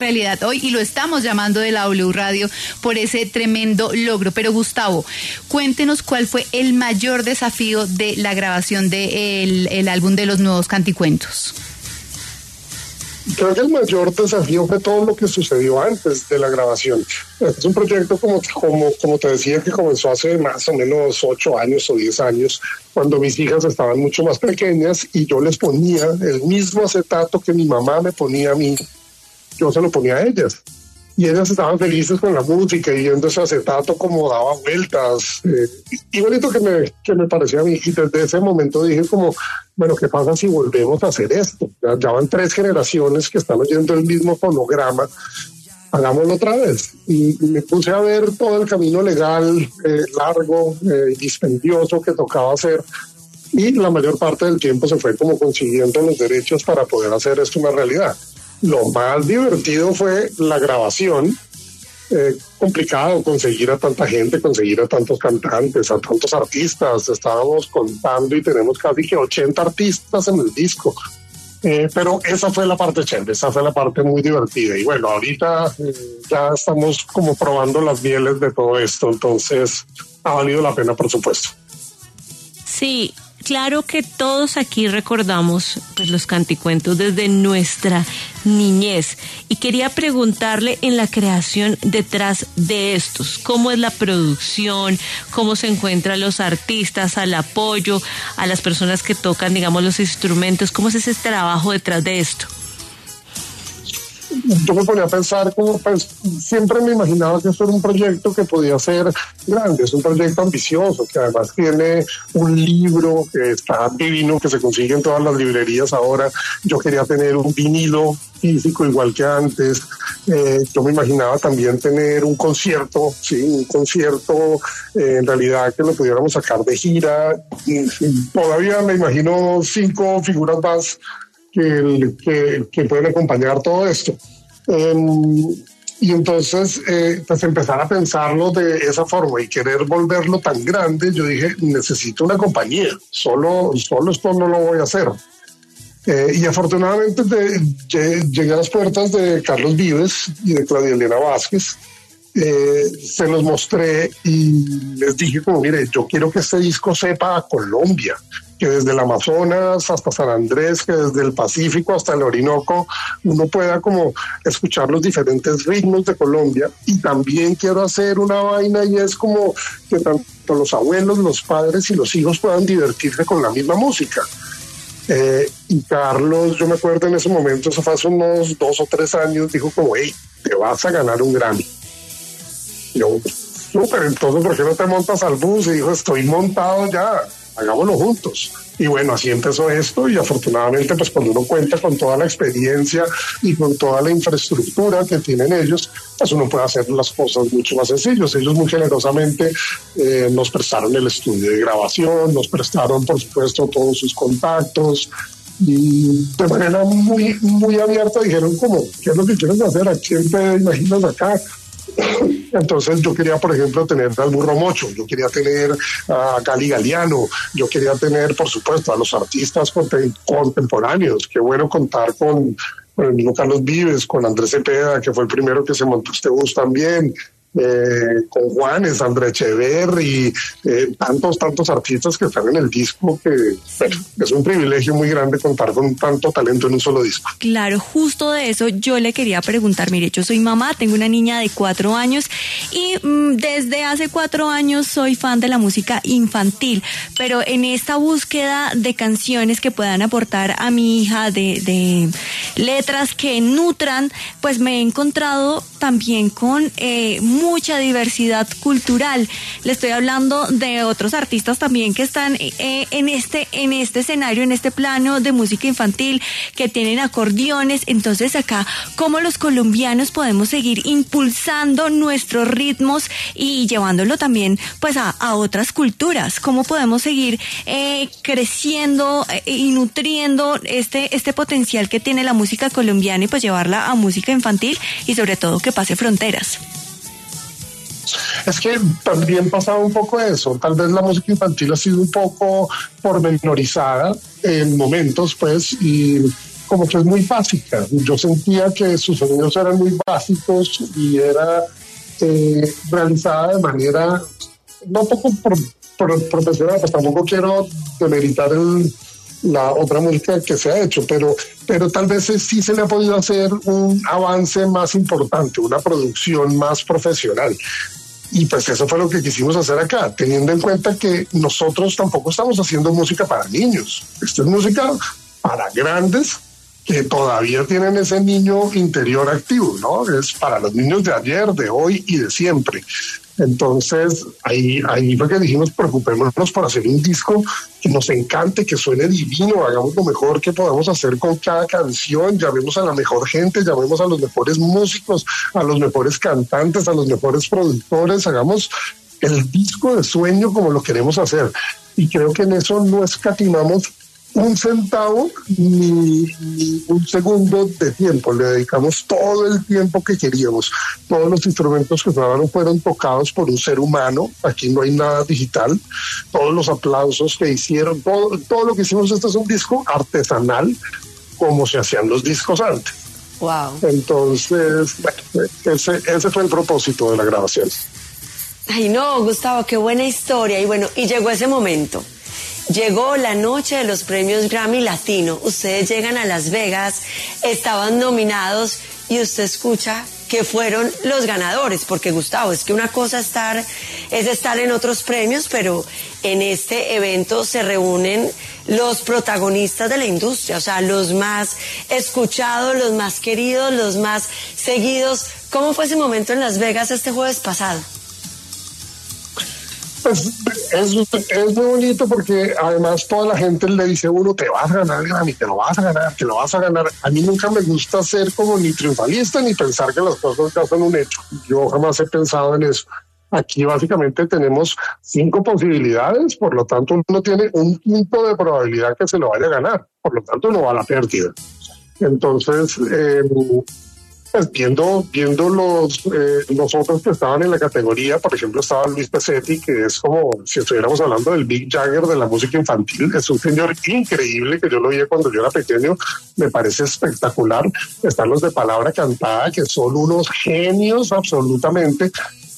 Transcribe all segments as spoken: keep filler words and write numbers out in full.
realidad hoy y lo estamos llamando de la W Radio por ese tremendo logro. Pero Gustavo, cuéntenos cuál fue el mayor desafío de la grabación del el álbum de los Nuevos Canticuentos. Creo que el mayor desafío fue todo lo que sucedió antes de la grabación. Es un proyecto, como, como, como te decía, que comenzó hace más o menos ocho años o diez años, cuando mis hijas estaban mucho más pequeñas y yo les ponía el mismo acetato que mi mamá me ponía a mí, yo se lo ponía a ellas. Y ellas estaban felices con la música y viendo ese acetato como daba vueltas. Eh, y bonito que me, que me parecía a mí. Y desde ese momento dije como, bueno, ¿qué pasa si volvemos a hacer esto? Ya, ya van tres generaciones que están oyendo el mismo fonograma. Hagámoslo otra vez. Y, y me puse a ver todo el camino legal, eh, largo, eh, dispendioso que tocaba hacer. Y la mayor parte del tiempo se fue como consiguiendo los derechos para poder hacer esto una realidad. Lo más divertido fue la grabación. Eh, complicado conseguir a tanta gente, conseguir a tantos cantantes, a tantos artistas. Estábamos contando y tenemos casi que ochenta artistas en el disco. Eh, pero esa fue la parte chévere, esa fue la parte muy divertida. Y bueno, ahorita eh, ya estamos como probando las mieles de todo esto, entonces ha valido la pena, por supuesto. Sí. Claro que todos aquí recordamos pues, los canticuentos desde nuestra niñez y quería preguntarle en la creación detrás de estos, ¿cómo es la producción? ¿Cómo se encuentran los artistas, al apoyo, a las personas que tocan, digamos, los instrumentos? ¿Cómo es ese trabajo detrás de esto? Yo me ponía a pensar como, pues, siempre me imaginaba que esto era un proyecto que podía ser grande, es un proyecto ambicioso, que además tiene un libro que está divino, que se consigue en todas las librerías ahora. Yo quería tener un vinilo físico igual que antes. Eh, yo me imaginaba también tener un concierto, sí, un concierto eh, en realidad que lo pudiéramos sacar de gira. Y, y todavía me imagino cinco figuras más Que, que, que pueden acompañar todo esto. Um, y entonces, eh, pues empezar a pensarlo de esa forma y querer volverlo tan grande, yo dije, necesito una compañía, solo, solo esto no lo voy a hacer. Eh, y afortunadamente de, llegué a las puertas de Carlos Vives y de Claudia Elena Vázquez. Eh, se los mostré y les dije como, mire, yo quiero que este disco sepa a Colombia, que desde el Amazonas hasta San Andrés, que desde el Pacífico hasta el Orinoco, uno pueda como escuchar los diferentes ritmos de Colombia. Y también quiero hacer una vaina y es como que tanto los abuelos, los padres y los hijos puedan divertirse con la misma música. Eh, y Carlos, yo me acuerdo en ese momento, eso fue hace unos dos o tres años, dijo como, hey, te vas a ganar un Grammy. Y yo, súper, entonces, ¿por qué no te montas al bus? Y dijo, estoy montado ya, hagámoslo juntos. Y bueno, así empezó esto y afortunadamente, pues cuando uno cuenta con toda la experiencia y con toda la infraestructura que tienen ellos, pues uno puede hacer las cosas mucho más sencillas. Ellos muy generosamente eh, nos prestaron el estudio de grabación, nos prestaron, por supuesto, todos sus contactos, y de manera muy, muy abierta dijeron como, ¿qué es lo que quieres hacer? ¿A quién te imaginas acá? Entonces yo quería, por ejemplo, tener al Burro Mocho, yo quería tener a Gali Galiano, yo quería tener, por supuesto, a los artistas contemporáneos. Qué bueno contar con, con el mismo Carlos Vives, con Andrés Cepeda, que fue el primero que se montó este bus también, eh, con Juanes, André Echeverri, eh, tantos, tantos artistas que están en el disco, que bueno, es un privilegio muy grande contar con tanto talento en un solo disco. Claro, justo de eso yo le quería preguntar. Mire, yo soy mamá, tengo una niña de cuatro años y mmm, desde hace cuatro años soy fan de la música infantil, pero en esta búsqueda de canciones que puedan aportar a mi hija, de, de letras que nutran, pues me he encontrado también con eh, mucha diversidad cultural. Le estoy hablando de otros artistas también que están eh, en este en este escenario, en este plano de música infantil, que tienen acordeones. Entonces acá, ¿cómo los colombianos podemos seguir impulsando nuestros ritmos y llevándolo también pues a, a otras culturas? ¿Cómo podemos seguir eh, creciendo eh, y nutriendo este, este potencial que tiene la música colombiana y pues llevarla a música infantil y sobre todo que pase fronteras? Es que también pasaba un poco eso, tal vez la música infantil ha sido un poco pormenorizada en momentos, pues, y como que es muy básica. Yo sentía que sus sonidos eran muy básicos y era eh, realizada de manera no poco pro, pro, profesional, pues tampoco quiero demeritar el, la otra música que se ha hecho, pero, pero tal vez sí se le ha podido hacer un avance más importante, una producción más profesional. Y pues eso fue lo que quisimos hacer acá, teniendo en cuenta que nosotros tampoco estamos haciendo música para niños. Esto es música para grandes que todavía tienen ese niño interior activo, ¿no? Es para los niños de ayer, de hoy y de siempre. Entonces, ahí, ahí fue que dijimos, preocupémonos por hacer un disco que nos encante, que suene divino, hagamos lo mejor que podamos hacer con cada canción, llamemos a la mejor gente, llamemos a los mejores músicos, a los mejores cantantes, a los mejores productores, hagamos el disco de sueño como lo queremos hacer. Y creo que en eso no escatimamos un centavo ni, ni un segundo de tiempo, le dedicamos todo el tiempo que queríamos. Todos los instrumentos que grabaron fueron tocados por un ser humano, aquí no hay nada digital. Todos los aplausos que hicieron, todo, todo lo que hicimos, este es un disco artesanal como se hacían los discos antes. Wow. Entonces, bueno, ese, ese fue el propósito de la grabación. Ay no, Gustavo, qué buena historia. Y bueno, y llegó ese momento. Llegó la noche de los premios Grammy Latino. Ustedes llegan a Las Vegas, estaban nominados y usted escucha que fueron los ganadores. Porque, Gustavo, es que una cosa estar, es estar en otros premios, pero en este evento se reúnen los protagonistas de la industria, o sea, los más escuchados, los más queridos, los más seguidos. ¿Cómo fue ese momento en Las Vegas este jueves pasado? Pues es, es muy bonito porque además toda la gente le dice a uno, te vas a ganar el Grammy, te lo vas a ganar, te lo vas a ganar. A mí nunca me gusta ser como ni triunfalista ni pensar que las cosas ya son un hecho. Yo jamás he pensado en eso. Aquí básicamente tenemos cinco posibilidades, por lo tanto uno tiene un quinto de probabilidad que se lo vaya a ganar, por lo tanto no va a la pérdida. Entonces, eh, pues viendo, viendo los, eh, los otros que estaban en la categoría, por ejemplo estaba Luis Pesetti, que es como si estuviéramos hablando del Mick Jagger de la música infantil. Es un señor increíble que yo lo vi cuando yo era pequeño, me parece espectacular. Están los de Palabra Cantada, que son unos genios absolutamente.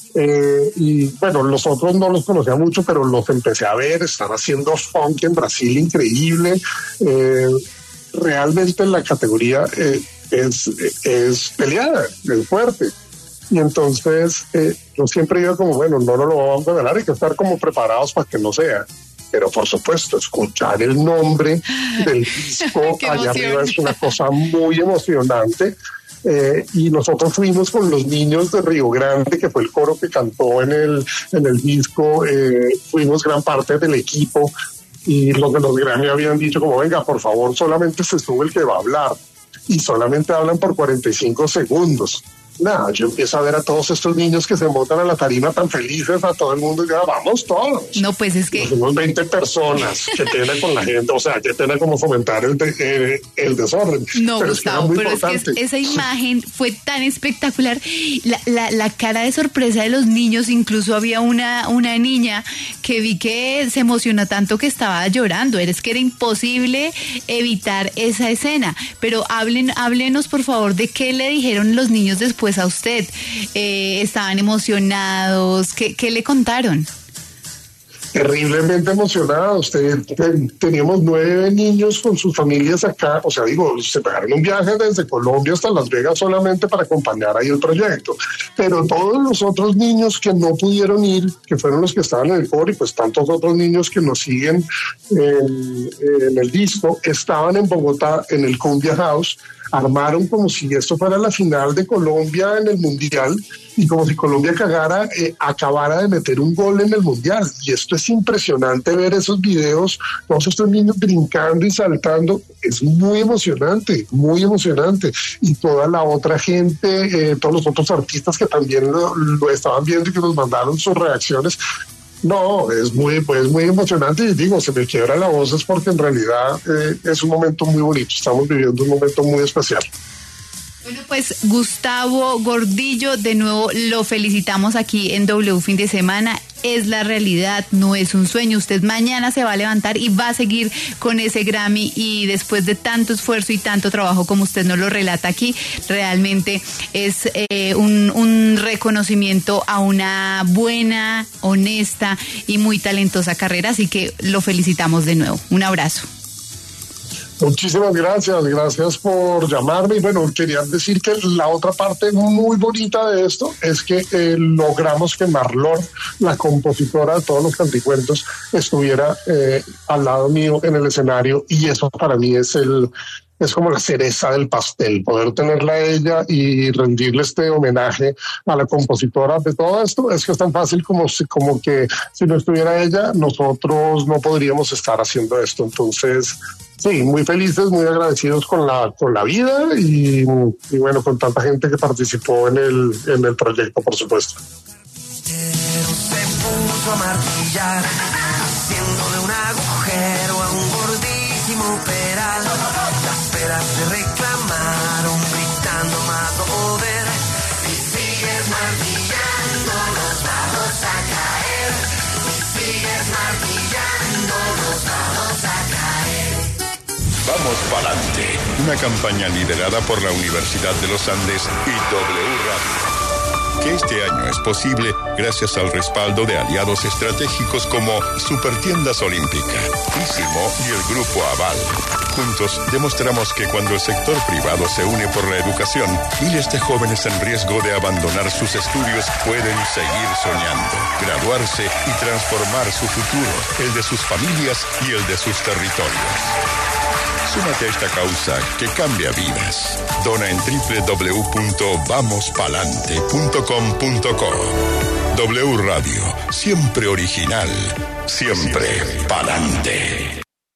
Eh, y bueno, los otros no los conocía mucho, pero los empecé a ver. Están haciendo funk en Brasil increíble. Eh, realmente la categoría eh, es, es peleada, es fuerte. Y entonces eh, yo siempre digo como, bueno, no, no lo vamos a ganar, hay que estar como preparados para que no sea. Pero por supuesto, escuchar el nombre del disco allá arriba es una cosa muy emocionante. Eh, y nosotros fuimos con los niños de Río Grande, que fue el coro que cantó en el, en el disco. Eh, fuimos gran parte del equipo y los de los Grammy habían dicho como, venga, por favor, solamente se sube el que va a hablar. Y solamente hablan por cuarenta y cinco segundos. Nada, yo empiezo a ver a todos estos niños que se montan a la tarima tan felices, a todo el mundo, y ya vamos todos. No, pues es que... Somos veinte personas, que pena con la gente, o sea, que pena como fomentar el, de, eh, el desorden. No, pero Gustavo, es que pero es que esa imagen fue tan espectacular. La, la, la cara de sorpresa de los niños, incluso había una, una niña que vi que se emocionó tanto que estaba llorando. Es que era imposible evitar esa escena. Pero hablen, háblenos, por favor, de qué le dijeron los niños después a usted. Eh, estaban emocionados. ¿Qué, qué le contaron? Terriblemente emocionados. Teníamos nueve niños con sus familias acá, o sea, digo, se pegaron un viaje desde Colombia hasta Las Vegas solamente para acompañar ahí el proyecto, pero todos los otros niños que no pudieron ir, que fueron los que estaban en el coro, y pues tantos otros niños que nos siguen en, en el disco, estaban en Bogotá en el Cumbia House. Armaron como si esto fuera la final de Colombia en el Mundial y como si Colombia cagara, eh, acabara de meter un gol en el Mundial. Y esto es impresionante ver esos videos, todos estos niños brincando y saltando. Es muy emocionante, muy emocionante. Y toda la otra gente, eh, todos los otros artistas que también lo, lo estaban viendo y que nos mandaron sus reacciones. No, es muy, pues muy emocionante y digo, se me quiebra la voz es porque en realidad eh, es un momento muy bonito, estamos viviendo un momento muy especial. Bueno, pues Gustavo Gordillo, de nuevo lo felicitamos aquí en W Fin de Semana. Es la realidad, no es un sueño. Usted mañana se va a levantar y va a seguir con ese Grammy, y después de tanto esfuerzo y tanto trabajo como usted nos lo relata aquí, realmente es eh, un, un reconocimiento a una buena, honesta y muy talentosa carrera, así que lo felicitamos de nuevo. Un abrazo. Muchísimas gracias, gracias por llamarme. Y bueno, quería decir que la otra parte muy bonita de esto es que eh, logramos que Marlon, la compositora de todos los canticuentos, estuviera eh, al lado mío en el escenario, y eso para mí es el es como la cereza del pastel, poder tenerla a ella y rendirle este homenaje a la compositora de todo esto. Es que es tan fácil como, si, como que si no estuviera ella, nosotros no podríamos estar haciendo esto. Entonces, sí, muy felices, muy agradecidos con la, con la vida y, y bueno, con tanta gente que participó en el, en el proyecto, por supuesto. Se puso a martillar, haciendo de un agujero a un gordísimo peral. Las peras se reclamaron, gritando más poder. Si sigues martillando, nos vamos a caer. Si sigues martillando, nos vamos a caer. Vamos pa'lante, una campaña liderada por la Universidad de los Andes y W Radio. Que este año es posible gracias al respaldo de aliados estratégicos como Supertiendas Olímpica, Ísimo y el Grupo Aval. Juntos demostramos que cuando el sector privado se une por la educación, miles de jóvenes en riesgo de abandonar sus estudios pueden seguir soñando, graduarse y transformar su futuro, el de sus familias y el de sus territorios. Súmate a esta causa que cambia vidas. Dona en doble u doble u doble u punto vamos palante punto com punto co. W Radio, siempre original, siempre pa'lante.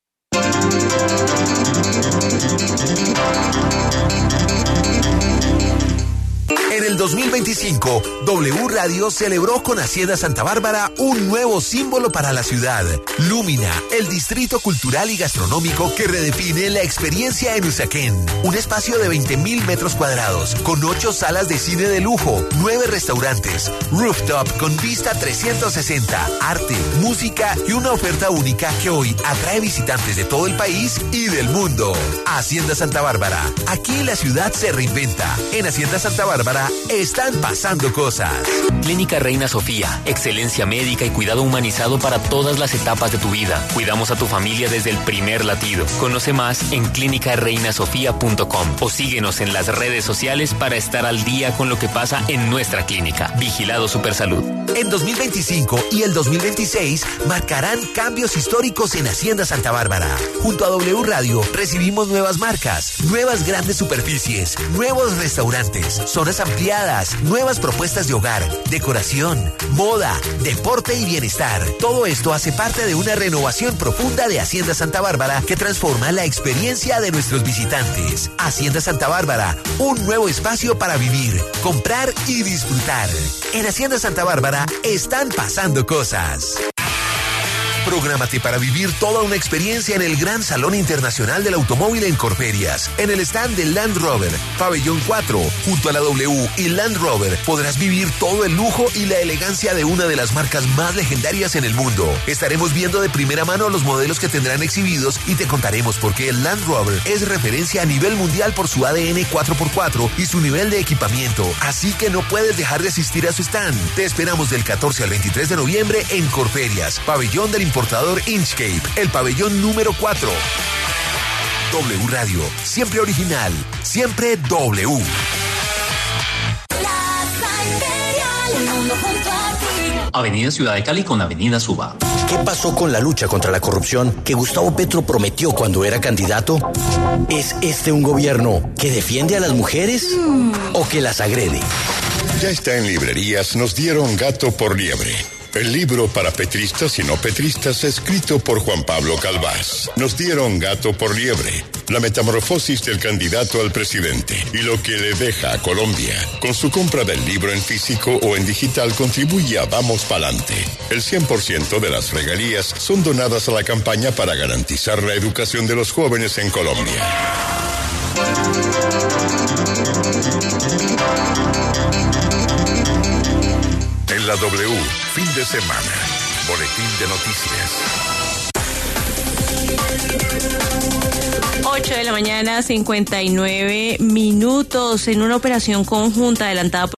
En el dos mil veinticinco, W Radio celebró con Hacienda Santa Bárbara un nuevo símbolo para la ciudad. Lumina, el distrito cultural y gastronómico que redefine la experiencia en Usaquén. Un espacio de veinte mil metros cuadrados, con ocho salas de cine de lujo, nueve restaurantes, rooftop con vista trescientos sesenta, arte, música y una oferta única que hoy atrae visitantes de todo el país y del mundo. Hacienda Santa Bárbara, aquí la ciudad se reinventa. En Hacienda Santa Bárbara están pasando cosas. Clínica Reina Sofía, excelencia médica y cuidado humanizado para todas las etapas de tu vida. Cuidamos a tu familia desde el primer latido. Conoce más en clínica reina sofía punto com o síguenos en las redes sociales para estar al día con lo que pasa en nuestra clínica. Vigilado Supersalud. En dos mil veinticinco y el dos mil veintiséis marcarán cambios históricos en Hacienda Santa Bárbara. Junto a W Radio recibimos nuevas marcas, nuevas grandes superficies, nuevos restaurantes, zonas ampliadas, nuevas propuestas de hogar, decoración, moda, deporte y bienestar. Todo esto hace parte de una renovación profunda de Hacienda Santa Bárbara que transforma la experiencia de nuestros visitantes. Hacienda Santa Bárbara, un nuevo espacio para vivir, comprar y disfrutar. En Hacienda Santa Bárbara están pasando cosas. Prográmate para vivir toda una experiencia en el Gran Salón Internacional del Automóvil en Corferias, en el stand de Land Rover, Pabellón cuatro, junto a la W y Land Rover. Podrás vivir todo el lujo y la elegancia de una de las marcas más legendarias en el mundo. Estaremos viendo de primera mano los modelos que tendrán exhibidos y te contaremos por qué el Land Rover es referencia a nivel mundial por su A D N cuatro por cuatro y su nivel de equipamiento. Así que no puedes dejar de asistir a su stand. Te esperamos del catorce al veintitrés de noviembre en Corferias, Pabellón del importador Inchcape, el pabellón número cuatro. W Radio, siempre original, siempre W. Avenida Ciudad de Cali con Avenida Suba. ¿Qué pasó con la lucha contra la corrupción que Gustavo Petro prometió cuando era candidato? ¿Es este un gobierno que defiende a las mujeres o que las agrede? Ya está en librerías Nos dieron gato por liebre. El libro para petristas y no petristas escrito por Juan Pablo Calvás. Nos dieron gato por liebre. La metamorfosis del candidato al presidente y lo que le deja a Colombia. Con su compra del libro en físico o en digital contribuye a Vamos Pa'lante. El cien por ciento de las regalías son donadas a la campaña para garantizar la educación de los jóvenes en Colombia. En la W, fin de semana, boletín de noticias. ocho de la mañana, cincuenta y nueve minutos, en una operación conjunta adelantada por